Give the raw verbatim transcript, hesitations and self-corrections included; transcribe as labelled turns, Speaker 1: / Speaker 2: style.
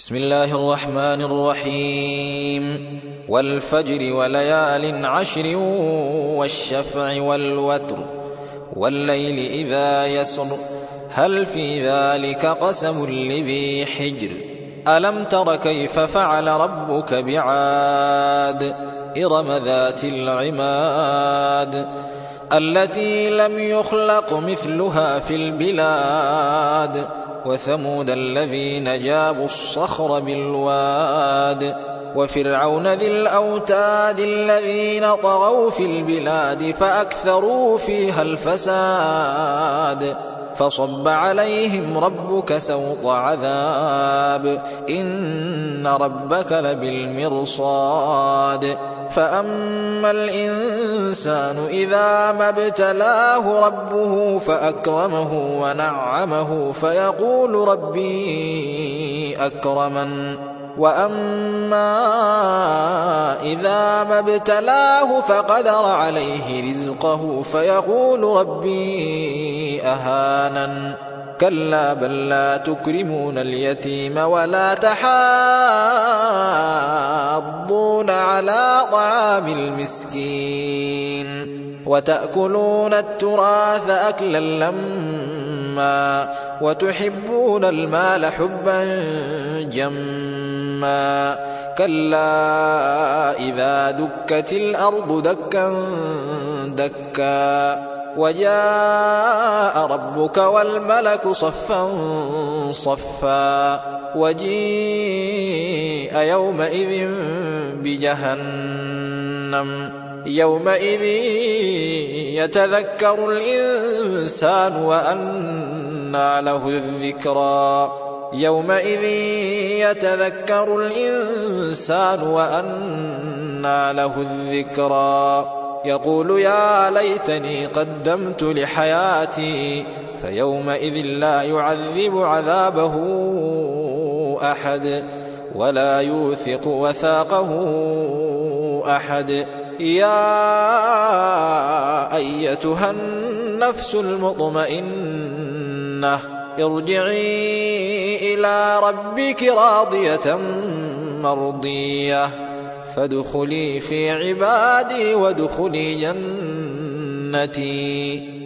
Speaker 1: بسم الله الرحمن الرحيم والفجر وليال عشر والشفع والوتر والليل إذا يسر هل في ذلك قسم لذي حجر ألم تر كيف فعل ربك بعاد إرم ذات العماد التي لم يخلق مثلها في البلاد وثمود الذين جابوا الصخر بالواد وفرعون ذي الأوتاد الذين طغوا في البلاد فأكثروا فيها الفساد فصب عليهم ربك سوط عذاب إن ربك لبالمرصاد فأما الإنسان إذا ما ابتلاه ربه فأكرمه ونعمه فيقول ربي أكرمن وأما إذا ما ابتلاه فقدر عليه رزقه فيقول ربي أهانن كلا بل لا تكرمون اليتيم ولا تحاضون على طعام المسكين وتأكلون التراث أكلا لما وتحبون المال حبا جما كلا إذا دكت الأرض دكا دكا وجاء ربك والملك صفا صفا وجيء يومئذ بجهنم يومئذ يتذكر الإنسان وأنى له الذكرى يومئذ يتذكر الإنسان وأنى له الذكرى يقول يا ليتني قدمت لحياتي فيومئذ لا يعذب عذابه أحد ولا يوثق وثاقه أحد يا أيتها النفس المطمئنة ارجعي إلى ربك راضية مرضية فادخلي في عبادي وادخلي جنتي.